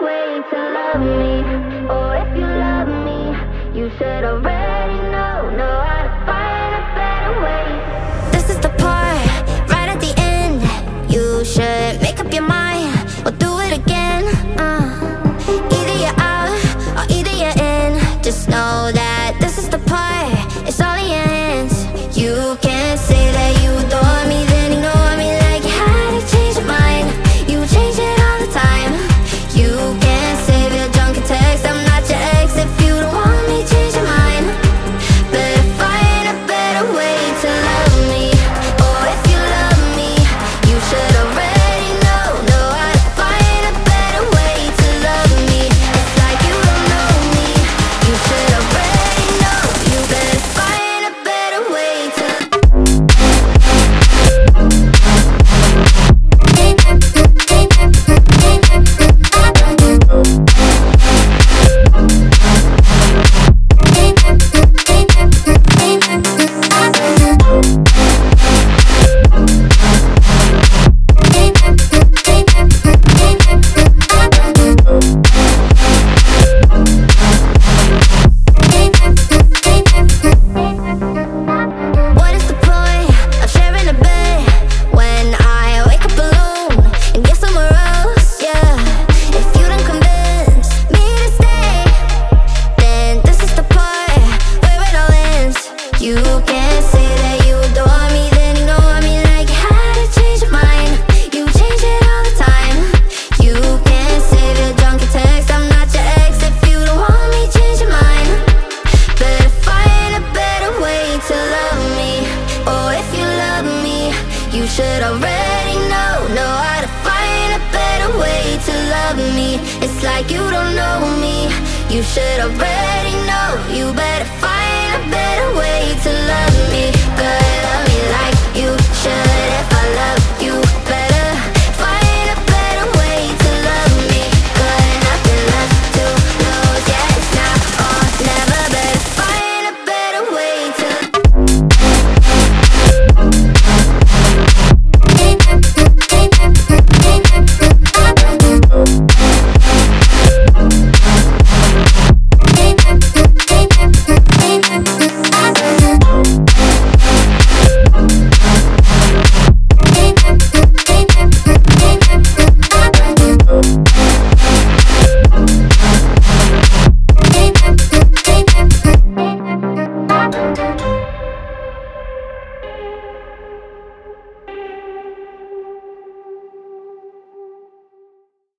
way to love me. Oh, if you love me, you should already know how to find a better way. This is the part, right at the end. You should make up your mind, or do it again. Either you're out, or either you're in. Just know that this is the part, it's all in your hands. You can't say that you adore me, then ignore me like you had to change your mind. You change it all the time. You can't save your junk and text, I'm not your ex. If you don't want me, change your mind. Better find a better way to love me. Oh, if you love me, you should already know how to find a better way to love me. It's like you don't know me, you should already know. You better find a better way to What is the point of sharing a bed when I wake up alone and get somewhere else? Yeah, if you don't convince me to stay, then this is the part where it all ends. You can't say that you adore me, then ignore me like you had to change your mind. You change it all the time. You can't save your junk and text, I'm not your ex. If you don't want me, change your mind. Better find a better way to love me. Oh, if you love me, you should already know how to find a better way to love me. It's like you don't know me, you should already know. You better find